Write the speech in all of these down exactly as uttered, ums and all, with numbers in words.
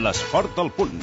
l'esport al punt.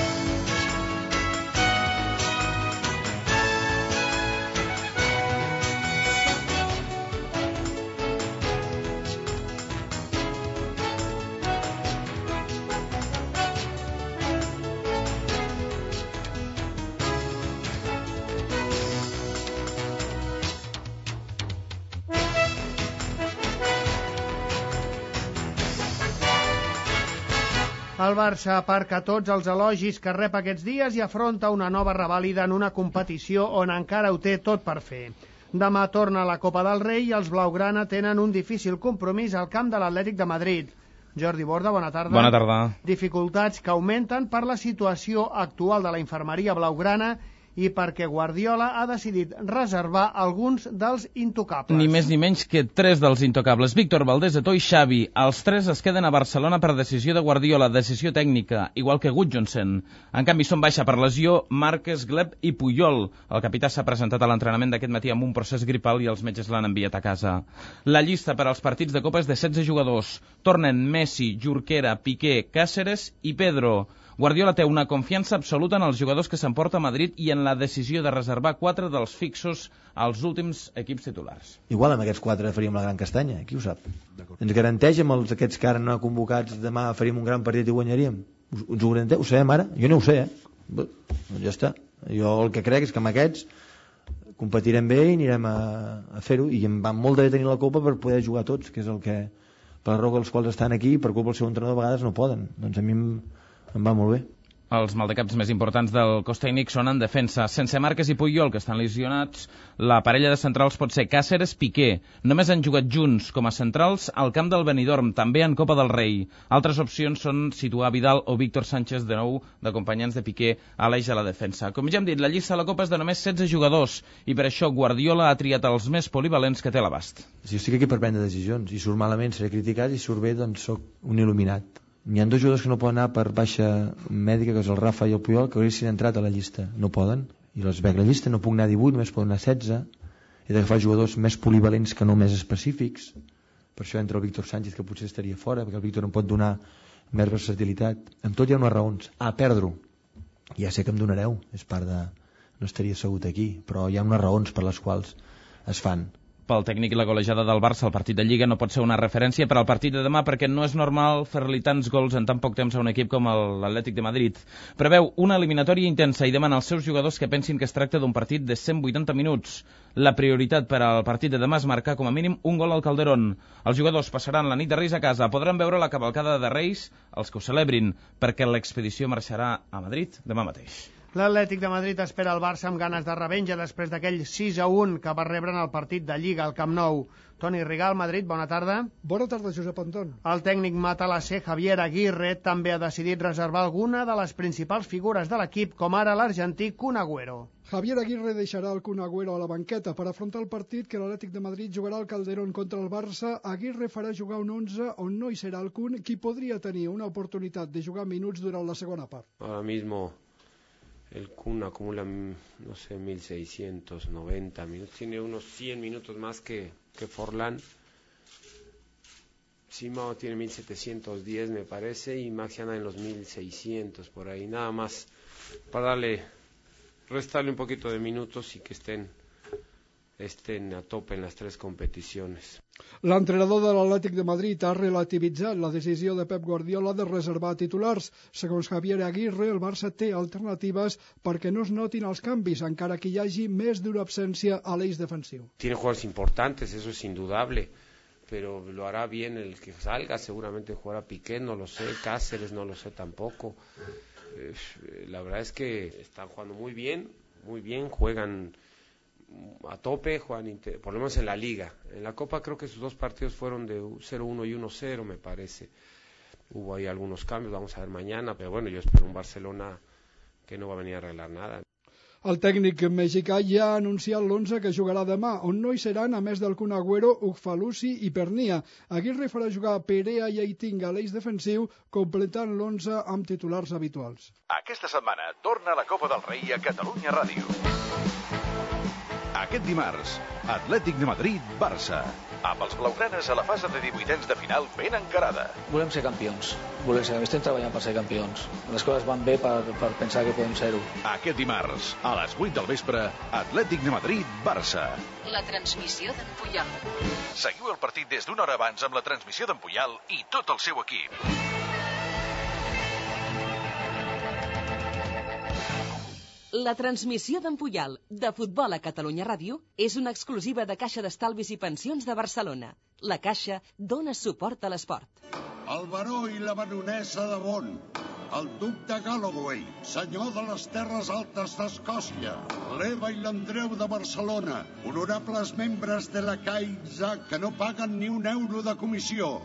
El Barça aparca tots els elogis que rep aquests dies i afronta una nova revàlida en una competició on encara ho té tot per fer. Demà torna a la Copa del Rei i els blaugrana tenen un difícil compromís al camp de l'Atlètic de Madrid. Jordi Borda, bona tarda. Bona tarda. Dificultats que augmenten per la situació actual de la infermeria blaugrana i perquè Guardiola ha decidit reservar alguns dels intocables. Ni més ni menys que tres dels intocables. Víctor Valdés, Eto'o i Xavi. Els tres es queden a Barcelona per decisió de Guardiola, decisió tècnica, igual que Gudjohnsen. En canvi, són baixa per lesió Márquez, Gleb i Puyol. El capità s'ha presentat a l'entrenament d'aquest matí amb un procés gripal i els metges l'han enviat a casa. La llista per als partits de Copa és de setze jugadors. Tornen Messi, Jorquera, Piqué, Cáceres i Pedro. Guardiola té una confiança absoluta en els jugadors que s'emporta a Madrid i en la decisió de reservar quatre dels fixos als últims equips titulars. Igual amb aquests quatre faríem la gran castanya, qui ho sap? Ens garanteix amb els aquests que ara no convocats demà faríem un gran partit i guanyaríem? Us, us ho garanteix? Ho sabem ara? Jo no ho sé, eh? Bé, doncs ja està. Jo el que crec és que amb aquests competirem bé i anirem a, a fer-ho, i em va molt de tenir la copa per poder jugar tots, que és el que, per la raó que els quals estan aquí, per culpa del seu entrenador, a vegades no poden. Doncs a mi em em va molt bé. Els maldecaps més importants del cos tècnic són en defensa. Sense Márquez i Puyol, que estan lesionats, la parella de centrals pot ser Cáceres-Piqué. Només han jugat junts com a centrals al camp del Benidorm, també en Copa del Rei. Altres opcions són situar Vidal o Víctor Sánchez de nou d'acompanyants de Piqué a l'eix de la defensa. Com ja hem dit, la llista de la Copa és de només setze jugadors i per això Guardiola ha triat els més polivalents que té a l'abast. Si jo estic aquí per prendre decisions, i surt malament seré criticat, i surt bé doncs soc un il·luminat. N'hi ha dos jugadors que no poden anar per baixa mèdica, que és el Rafa i el Puyol, que haurien entrat a la llista. No poden. I els veig la llista, no puc anar a divuit, només poden anar a setze. He d'agafar jugadors més polivalents que no més específics. Per això entra el Víctor Sánchez, que potser estaria fora, perquè el Víctor em pot donar més versatilitat. Amb tot hi ha unes raons. A perdre-ho. Ja sé que em donareu. És part de... No estaria assegut aquí. Però hi ha unes raons per les quals es fan. Pel tècnic i la golejada del Barça, el partit de Lliga no pot ser una referència per al partit de demà perquè no és normal fer-li tants gols en tan poc temps a un equip com l'Atlètic de Madrid. Preveu una eliminatòria intensa i demana als seus jugadors que pensin que es tracta d'un partit de cent vuitanta minuts. La prioritat per al partit de demà és marcar com a mínim un gol al Calderón. Els jugadors passaran la nit de Reis a casa, podran veure la cavalcada de Reis, els que ho celebrin, perquè l'expedició marxarà a Madrid demà mateix. L'Atlètic de Madrid espera el Barça amb ganes de revenja després d'aquell sis a un que va rebre en el partit de Lliga al Camp Nou. Toni Rigal, Madrid, bona tarda. Bona tarda, Josep Anton. El tècnic matalasser Javier Aguirre també ha decidit reservar alguna de les principals figures de l'equip, com ara l'argentí Kun Agüero. Javier Aguirre deixarà el Kun Agüero a la banqueta per afrontar el partit que l'Atlètic de Madrid jugarà al Calderón contra el Barça. Aguirre farà jugar un onze on no hi serà el Kun, qui podria tenir una oportunitat de jugar minuts durant la segona part. Ahora mismo el Kun acumula, no sé, mil seiscientos noventa minutos, tiene unos cien minutos más que, que Forlán. Simao tiene mil setecientos diez, me parece, y Maxi anda en los mil seiscientos, por ahí. Nada más para darle, restarle un poquito de minutos y que estén, estén a tope en las tres competiciones. L'entrenador de l'Atlètic de Madrid ha relativitzat la decisió de Pep Guardiola de reservar titulars. Segons Javier Aguirre, el Barça té alternatives perquè no es notin els canvis, encara que hi hagi més d'una absència a l'eix defensiu. Tiene jugadores importantes, eso es indudable, pero lo hará bien el que salga, seguramente jugará Piqué, no lo sé, Cáceres, no lo sé tampoco. Eh, la verdad es que están jugando muy bien, muy bien, juegan a tope, juegan inter... por lo menos en la Liga. En la Copa creo que sus dos partidos fueron de cero uno y uno cero, me parece. Hubo ahí algunos cambios, vamos a ver mañana, pero bueno, yo espero un Barcelona que no va a venir a arreglar nada. El tècnic mexicà ja ha anunciat l'onze que jugarà demà, on no hi seran, a més del Kun Agüero, Ugfalusi i Pernia. Aguirre farà jugar Perea i Aitinga a l'eix defensiu, completant l'onze amb titulars habituals. Aquesta setmana torna la Copa del Rei a Catalunya Ràdio. Aquest dimarts, Atlètic de Madrid-Barça. Amb els blaugranes a la fase de divuitens de final ben encarada. Volem ser campions. Volem ser, estem treballant per ser campions. Les coses van bé per, per pensar que podem ser-ho. Aquest dimarts, a les vuit del vespre, Atlètic de Madrid-Barça. La transmissió d'en Puyol. Seguiu el partit des d'una hora abans amb la transmissió d'en Puyol i tot el seu equip. La transmissió d'en Puyol, de Futbol a Catalunya Ràdio, és una exclusiva de Caixa d'Estalvis i Pensions de Barcelona. La Caixa dona suport a l'esport. El baró i la baronessa de Bonn, el duc de Galloway, senyor de les Terres Altes d'Escòcia, l'Eva i l'Andreu de Barcelona, honorables membres de la Caixa que no paguen ni un euro de comissió.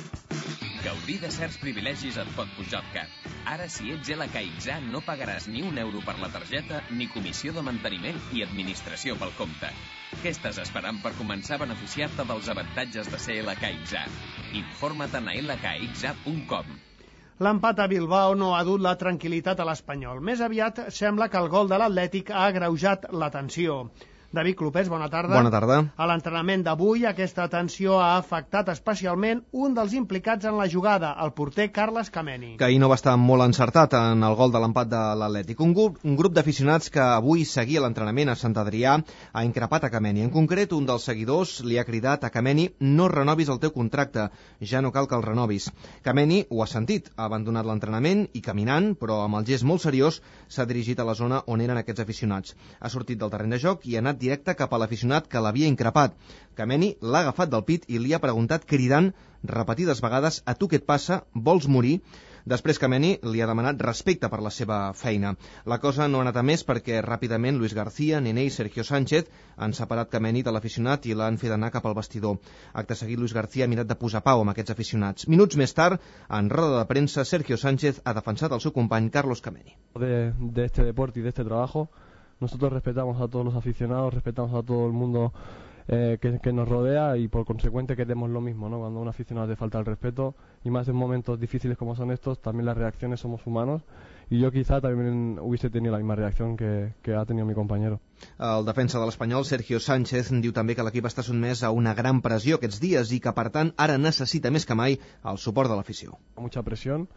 Gaudir de certs privilegis et pot pujar el cap. Ara, si ets a la Caixa, no pagaràs ni un euro per la targeta ni comissió de manteniment i administració pel compte. Què estàs esperant per començar a beneficiar-te dels avantatges de ser a la Caixa? Informa't a l k x a punt com. L'empat a Bilbao no ha dut la tranquil·litat a l'Espanyol. Més aviat sembla que el gol de l'Atlètic ha agreujat la tensió. David Clopés, bona tarda. Bona tarda. A l'entrenament d'avui, aquesta tensió ha afectat especialment un dels implicats en la jugada, el porter Carles Kameni. Que ahir no va estar molt encertat en el gol de l'empat de l'Atlètic. Un grup, un grup d'aficionats que avui seguia l'entrenament a Sant Adrià ha increpat a Kameni. En concret, un dels seguidors li ha cridat a Kameni: no renovis el teu contracte, ja no cal que el renovis. Kameni ho ha sentit, ha abandonat l'entrenament i caminant, però amb el gest molt seriós, s'ha dirigit a la zona on eren aquests aficionats. Ha sortit del terreny de joc i ha anat directe cap a l'aficionat que l'havia increpat. Kameni l'ha agafat del pit i li ha preguntat cridant repetides vegades: a tu què et passa? Vols morir? Després Kameni li ha demanat respecte per la seva feina. La cosa no ha anat a més perquè ràpidament Luis García, Nené i Sergio Sánchez han separat Kameni de l'aficionat i l'han fet anar cap al vestidor. Acte seguit, Luis García ha mirat de posar pau amb aquests aficionats. Minuts més tard, en roda de premsa, Sergio Sánchez ha defensat el seu company Carlos Kameni. De, de este deporte y de este trabajo, nosotros respetamos a todos los aficionados, respetamos a todo el mundo eh, que, que nos rodea y por consecuente queremos lo mismo, ¿no? Cuando a un aficionado te falta el respeto y más en momentos difíciles como son estos, también las reacciones somos humanos y yo quizá también hubiese tenido la misma reacción que, que ha tenido mi compañero. El defensa de l'Espanyol, Sergio Sánchez, diu també que l'equip està sotmès a una gran pressió aquests dies i que per tant ara necessita més que mai el suport de l'afició. Mucha presión,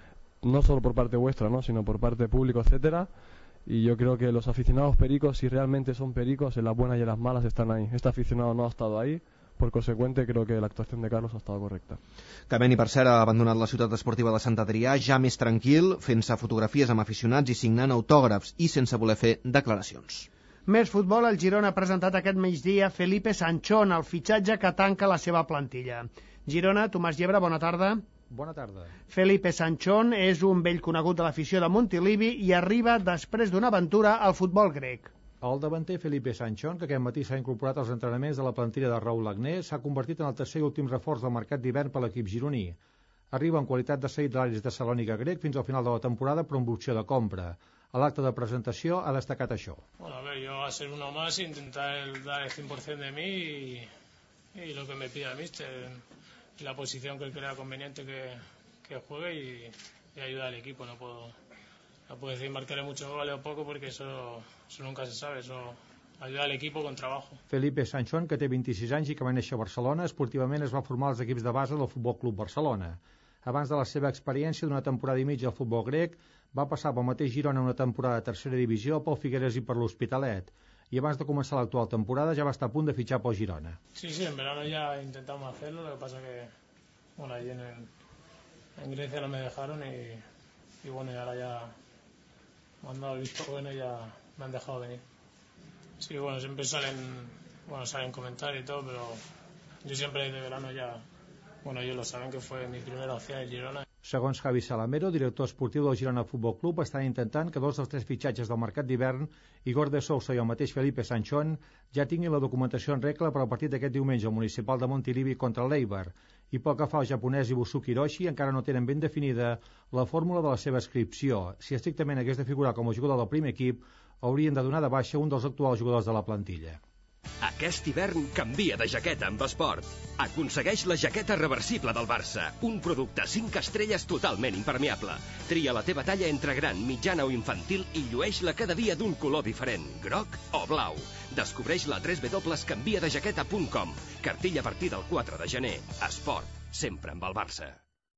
no solo por parte vuestra, ¿no? Sino por parte público, etcétera. Y yo creo que los aficionados pericos, si realmente son pericos, en las buenas y en las malas están ahí. Este aficionado no ha estado ahí, por consecuente creo que la actuación de Carlos ha estado correcta. Kameni, per cert, ha abandonat la ciutat esportiva de Sant Adrià ja més tranquil, fent-se fotografies amb aficionats i signant autògrafs i sense voler fer declaracions. Més futbol, el Girona ha presentat aquest migdia Felipe Sanchón, el fitxatge que tanca la seva plantilla. Girona, Tomàs Llebre, bona tarda. Bona tarda. Felipe Sanchón és un vell conegut de l'afició de Montilivi i arriba després d'una aventura al futbol grec. El davanter Felipe Sanchón, que aquest matí s'ha incorporat als entrenaments de la plantilla de Raúl Agnès, s'ha convertit en el tercer i últim reforç del mercat d'hivern per l'equip gironí. Arriba en qualitat de cedit de l'Aris de Salònica grec fins al final de la temporada per una opció de compra. A l'acte de presentació ha destacat això. Bueno, a ver, yo a ser uno más intentar dar el cien por ciento de mí y, y lo que me pida el míster. La posición que él crea conveniente que, que juegue y, y ayuda al equipo. No puedo, no puedo decir marcaré mucho goles o poco porque eso, eso nunca se sabe. Eso ayuda al equipo con trabajo. Felipe Sanchón, que té vint-i-sis anys i que va néixer a Barcelona, esportivament es va formar als equips de base del Futbol Club Barcelona. Abans de la seva experiència d'una temporada i mitja al futbol grec, va passar pel mateix Girona una temporada de tercera divisió pel Figueres i per l'Hospitalet. Y abans de començar l'actual temporada ya va estar a punt de fichar por Girona. Sí, sí, en verano ya intentamos hacerlo, lo que pasa que bueno, allí en, en Grecia no me dejaron y, y bueno, y ahora ya me han dado el visto bueno y ya me han dejado venir. Sí, bueno, siempre salen, bueno, salen comentarios y todo, pero yo siempre desde verano ya, bueno, ellos lo saben que fue mi primera opción en Girona. Segons Javi Salamero, director esportiu del Girona Futbol Club, estan intentant que dos dels tres fitxatges del mercat d'hivern, Igor de Sousa i el mateix Felipe Sanchón, ja tinguin la documentació en regla per al partit d'aquest diumenge al municipal de Montilivi contra l'Eibar. I pel que fa al japonès Ibusuke Hiroshi, encara no tenen ben definida la fórmula de la seva inscripció. Si estrictament hagués de figurar com a jugador del primer equip, haurien de donar de baixa un dels actuals jugadors de la plantilla. Aquest hivern canvia de jaqueta amb Esport. Aconsegueix la jaqueta reversible del Barça, un producte cinc estrelles totalment impermeable. Tria la teva talla entre gran, mitjana o infantil i llueix-la cada dia d'un color diferent, groc o blau. Descobreix-la a w w w punt canvia de jaqueta punt com. Cartilla a partir del quatre de gener. Esport, sempre amb el Barça.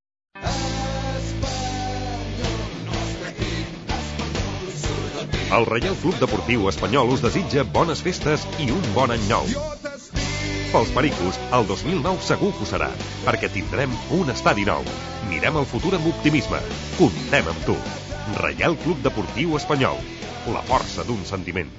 El Reial Club Deportiu Espanyol us desitja bones festes i un bon any nou. Pels pericos, el dos mil nou segur que ho serà, perquè tindrem un estadi nou. Mirem el futur amb optimisme. Comptem amb tu. Reial Club Deportiu Espanyol. La força d'un sentiment.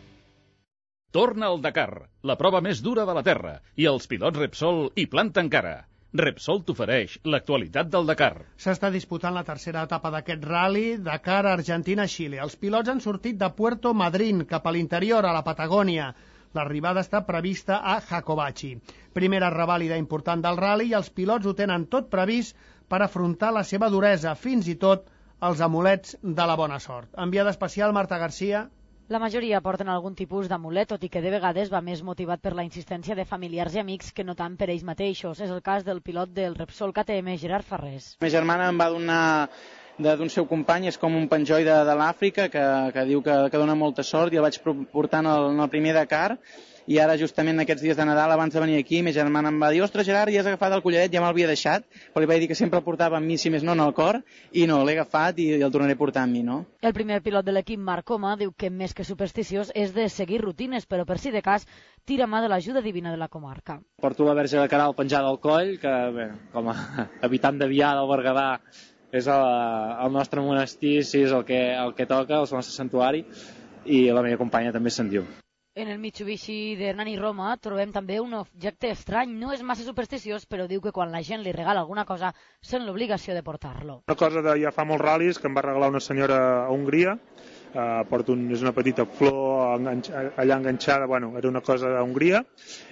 Torna al Dakar, la prova més dura de la Terra, i els pilots Repsol hi planten cara. Repsol t'ofereix l'actualitat del Dakar. S'està disputant la tercera etapa d'aquest rally, Dakar, Argentina-Xile. Els pilots han sortit de Puerto Madryn cap a l'interior, a la Patagònia. L'arribada està prevista a Jacobacci. Primera revàlida important del rally i els pilots ho tenen tot previst per afrontar la seva duresa, fins i tot els amulets de la bona sort. Enviada especial, Marta Garcia. La majoria porten algun tipus d'amulet, tot i que de vegades va més motivat per la insistència de familiars i amics que no tant per ells mateixos. És el cas del pilot del Repsol K T M, Gerard Farrés. Ma germana em va donar d'un seu company, és com un penjoll de, de l'Àfrica, que, que diu que, que dona molta sort, i el vaig portar en el, en el primer Dakar, i ara justament aquests dies de Nadal, abans de venir aquí, ma germana em va dir: ostres, Gerard, ja has agafat el collaret, ja me'l havia deixat, però li vaig dir que sempre el portava amb mi, si més no, en el cor, i no, l'he agafat i, i el tornaré a portar amb mi, no? El primer pilot de l'equip, Marc Coma, diu que més que supersticiós és de seguir rutines, però per si de cas tira mà de l'ajuda divina de la comarca. Porto la Verge de Caral penjada al coll, que bé, com a habitant de Vià del Berguedà, és el, el nostre monestir, sí, és el que, el que toca, el nostre santuari, i la meva companya també se'n diu. En el Mitsubishi d'Hernani Roma trobem també un objecte estrany. No és massa supersticiós, però diu que quan la gent li regala alguna cosa sent l'obligació de portar-lo. Una cosa de ja fa molts ral·lis que em va regalar una senyora a Hongria. Uh, porto un, és una petita flor enganx, allà enganxada, bueno, era una cosa a Hongria,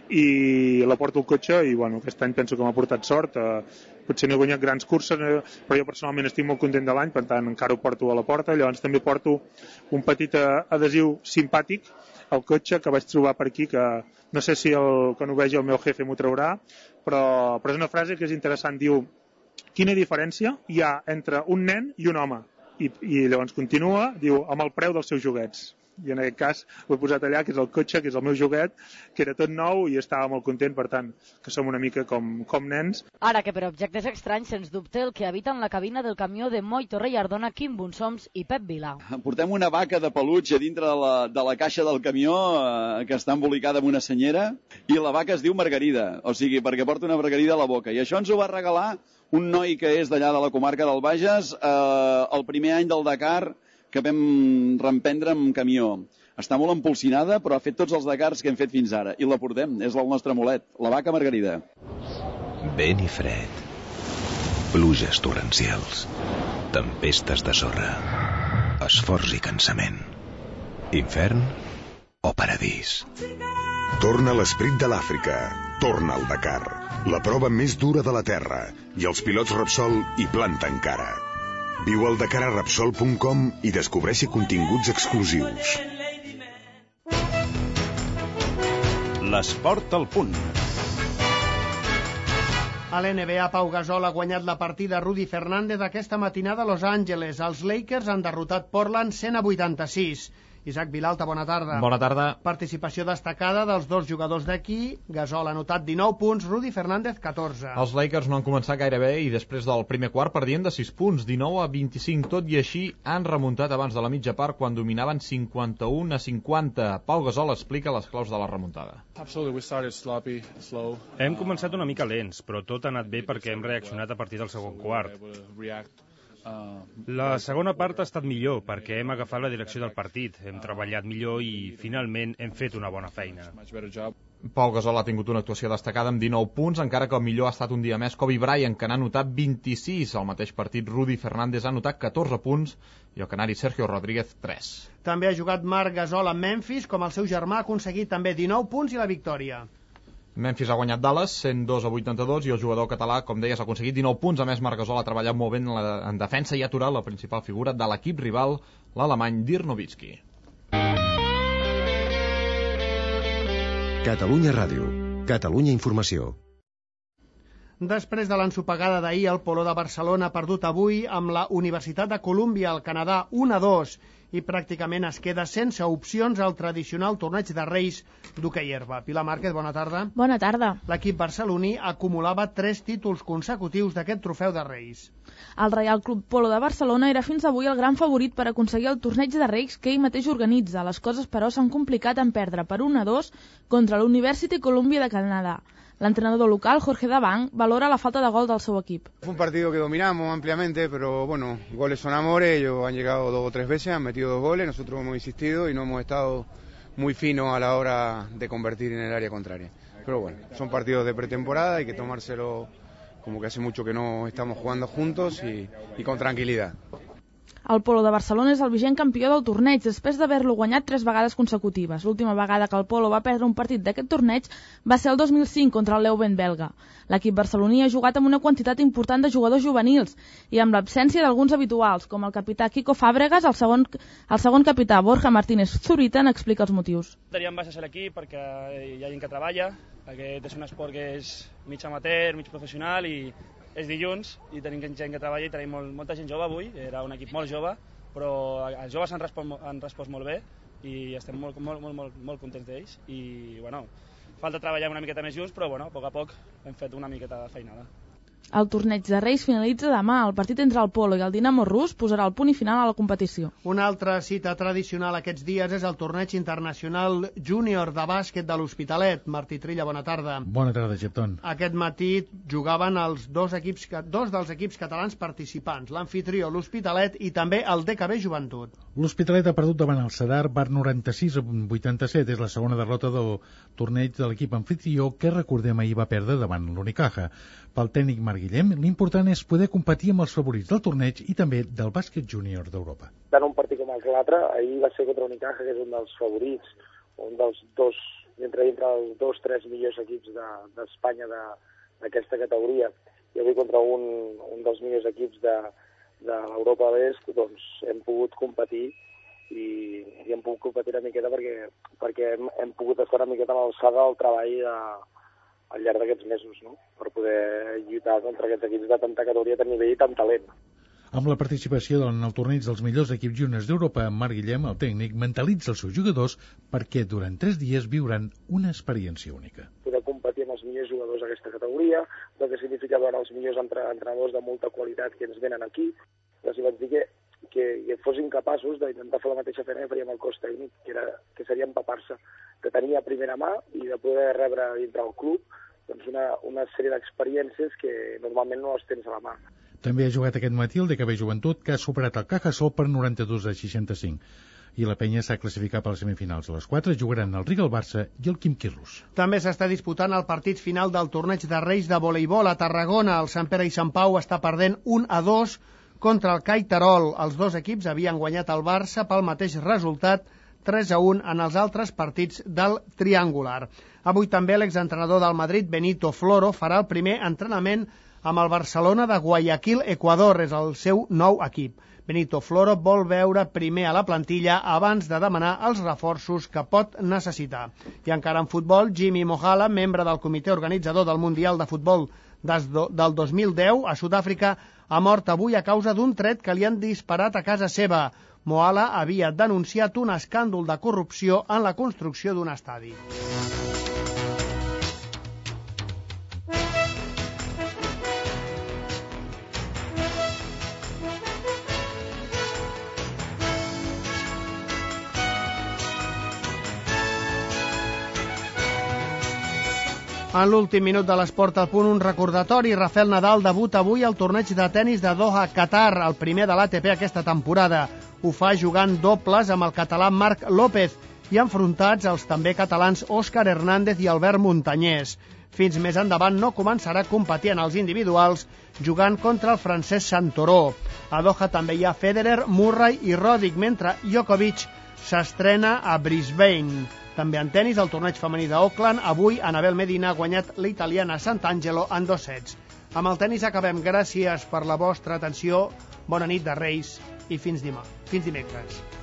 i la porto al cotxe i bueno, aquest any penso que m'ha portat sort. Uh, potser no he guanyat grans curses, eh, però jo personalment estic molt content de l'any, per tant encara ho porto a la porta. Llavors també porto un petit adhesiu simpàtic al cotxe que vaig trobar per aquí, que no sé si el, quan ho vegi el meu jefe m'ho traurà, però, però és una frase que és interessant. Diu: quina diferència hi ha entre un nen i un home? I, i llavors continua, diu, amb el preu dels seus joguets. I en aquest cas ho he posat allà, que és el cotxe, que és el meu joguet, que era tot nou i estava molt content, per tant, que som una mica com, com nens. Ara que per objectes estranys, sens dubte, el que habita en la cabina del camió de Moi Torrellardona, Quim Bonsoms i Pep Vila. Portem una vaca de peluix a dintre de la, de la caixa del camió, eh, que està embolicada amb una senyera, i la vaca es diu Margarida, o sigui, perquè porta una margarida a la boca. I això ens ho va regalar un noi que és d'allà de la comarca del Bages, eh, el primer any del Dakar, que vam reemprendre amb camió. Està molt empolsinada, però ha fet tots els Dakars que hem fet fins ara. I la portem, és el nostre amulet, la vaca Margarida. Vent i fred, pluges torrencials, tempestes de sorra, esforç i cansament, infern o paradís. Torna l'esperit de l'Àfrica, torna al Dakar, la prova més dura de la Terra, i els pilots Repsol hi planten cara. Viu al dakar a repsol punt com i descobreixi continguts exclusius. L'esport al punt. A l'N B A, Pau Gasol ha guanyat la partida a Rudy Fernández aquesta matinada a Los Angeles. Els Lakers han derrotat Portland cent a vuitanta-sis. Isaac Vilalta, bona tarda. Bona tarda. Participació destacada dels dos jugadors d'aquí. Gasol ha anotat dinou punts, Rudy Fernández catorze. Els Lakers no han començat gaire bé i després del primer quart perdien de sis punts, dinou a vint-i-cinc. Tot i així han remuntat abans de la mitja part quan dominaven cinquanta-un a cinquanta. Pau Gasol explica les claus de la remuntada. Sloppy, hem començat una mica lents, però tot ha anat bé perquè hem reaccionat a partir del segon quart. La segona part ha estat millor perquè hem agafat la direcció del partit, hem treballat millor i finalment hem fet una bona feina. Pau Gasol ha tingut una actuació destacada amb dinou punts, encara que el millor ha estat un dia més Kobe Bryant, que n'ha anotat vint-i-sis. Al mateix partit, Rudy Fernández ha anotat catorze punts i el canari Sergio Rodríguez tres. També ha jugat Marc Gasol amb Memphis, com el seu germà ha aconseguit també dinou punts i la victòria. Memphis ha guanyat Dallas cent dos a vuitanta-dos i el jugador català, com deies, ha aconseguit dinou punts. A més, Marc Gasol ha treballat molt bé en, la, en defensa i ha aturat la principal figura de l'equip rival, l'alemany Dirk Nowitzki. Catalunya Ràdio. Catalunya Informació. Després de l'ensopegada d'ahir, el Polo de Barcelona ha perdut avui amb la Universitat de Colúmbia, al Canadà, un a dos, i pràcticament es queda sense opcions al tradicional torneig de Reis d'hoquei herba. Pilar Márquez, bona tarda. Bona tarda. L'equip barceloní acumulava tres títols consecutius d'aquest trofeu de Reis. El Reial Club Polo de Barcelona era fins avui el gran favorit per aconseguir el torneig de Reis que ell mateix organitza. Les coses, però, s'han complicat en perdre per un a dos contra l'University Columbia de Canadà. L'entrenador local, Jorge Dabang, valora la falta de gol del seu equip. Fue un partido que dominamos ampliamente, pero bueno, goles son amores, ellos han llegado dos o tres veces, han metido dos goles, nosotros hemos insistido y no hemos estado muy finos a la hora de convertir en el área contraria. Pero bueno, son partidos de pretemporada, hay que tomárselo como que hace mucho que no estamos jugando juntos y, y con tranquilidad. El Polo de Barcelona és el vigent campió del torneig després d'haver-lo guanyat tres vegades consecutives. L'última vegada que el Polo va perdre un partit d'aquest torneig va ser el dos mil cinc contra el Leuven belga. L'equip barceloní ha jugat amb una quantitat important de jugadors juvenils i amb l'absència d'alguns habituals, com el capità Kiko Fàbregas, el segon, el segon capità Borja Martínez Zurita n'explica els motius. Teníem baixes a l'equip perquè hi ha gent que treballa, aquest és un esport que és mig amateur, mig professional i és dilluns i tenim gent que treballa i tenim molt, molta gent jove avui, era un equip molt jove, però els joves han respost, han respost molt bé i estem molt, molt, molt, molt, molt contents d'ells i bueno, falta treballar una miqueta més junts, però bueno, a poc a poc hem fet una miqueta de feinada. El torneig de Reis finalitza demà. El partit entre el Polo i el Dinamo Rus posarà el punt i final a la competició. Una altra cita tradicional aquests dies és el torneig internacional júnior de bàsquet de l'Hospitalet. Martí Trilla, bona tarda. Bona tarda, Gepton. Aquest matí jugaven els dos, equips, dos dels equips catalans participants, l'anfitrió, l'Hospitalet i també el D K B Joventut. L'Hospitalet ha perdut davant el Sadar per noranta-sis a vuitanta-set. És la segona derrota del torneig de l'equip anfitrió que, recordem, ahir va perdre davant l'Unicaja. Pel tècnic Marc Guillem, l'important és poder competir amb els favorits del torneig i també del bàsquet júnior d'Europa. Tant un partit com el que l'altre, ahir va ser contra Unicaja, que és un dels favorits, un dels dos, entre, entre els dos, tres millors equips d'Espanya de, d'aquesta de, categoria, i avui contra un, un dels millors equips de, de l'Europa de l'Est, doncs hem pogut competir i, i hem pogut competir una miqueta perquè, perquè hem, hem pogut estar una miqueta a l'alçada del treball de, al llarg d'aquests mesos, no? Per poder lluitar contra aquests equips de tanta categoria, tant nivell i tant talent. Amb la participació en el torneig dels millors equips juniors d'Europa, Marc Guillem, el tècnic, mentalitza els seus jugadors perquè durant tres dies viuran una experiència única. Poder competir amb els millors jugadors d'aquesta categoria, el que significa veure els millors entrenadors de molta qualitat que ens venen aquí. Els vaig dir que, que, que fossin capaços d'intentar fer la mateixa feina que faríem el cos tècnic, que, era, que seria empapar-se, de tenir a primera mà i de poder rebre dintre el club doncs una, una sèrie d'experiències que normalment no les tens a la mà. També ha jugat aquest matí el D K B Joventut, que ha superat el Cajasol per noranta-dos a seixanta-cinc. I la penya s'ha classificat per les semifinals. A les quatre jugaran el Riga, el Barça i el Quim Quirros. També s'està disputant el partit final del torneig de Reis de voleibol a Tarragona. El Sant Pere i Sant Pau està perdent un a dos contra el CAI Terol. Els dos equips havien guanyat el Barça pel mateix resultat, tres a un en els altres partits del triangular. Avui també l'exentrenador del Madrid, Benito Floro, farà el primer entrenament amb el Barcelona de Guayaquil, Equador. És el seu nou equip. Benito Floro vol veure primer a la plantilla abans de demanar els reforços que pot necessitar. I encara en futbol, Jimmy Mohala, membre del comitè organitzador del Mundial de Futbol des do, del dos mil deu a Sud-àfrica, ha mort avui a causa d'un tret que li han disparat a casa seva. Mohala havia denunciat un escàndol de corrupció en la construcció d'un estadi. En l'últim minut de l'Esport al Punt, un recordatori. Rafael Nadal debuta avui al torneig de tennis de Doha, Qatar, el primer de l'A T P aquesta temporada. Ho fa jugant dobles amb el català Marc López i enfrontats els també catalans Òscar Hernández i Albert Muntanyès. Fins més endavant no començarà a competir en els individuals jugant contra el francès Santoró. A Doha també hi ha Federer, Murray i Roddick, mentre Djokovic s'estrena a Brisbane. També en tenis, el torneig femení d'Auckland, avui Anabel Medina ha guanyat la italiana Sant'Angelo en dos sets. Amb el tenis acabem. Gràcies per la vostra atenció, bona nit de Reis i fins demà. Fins dimecres.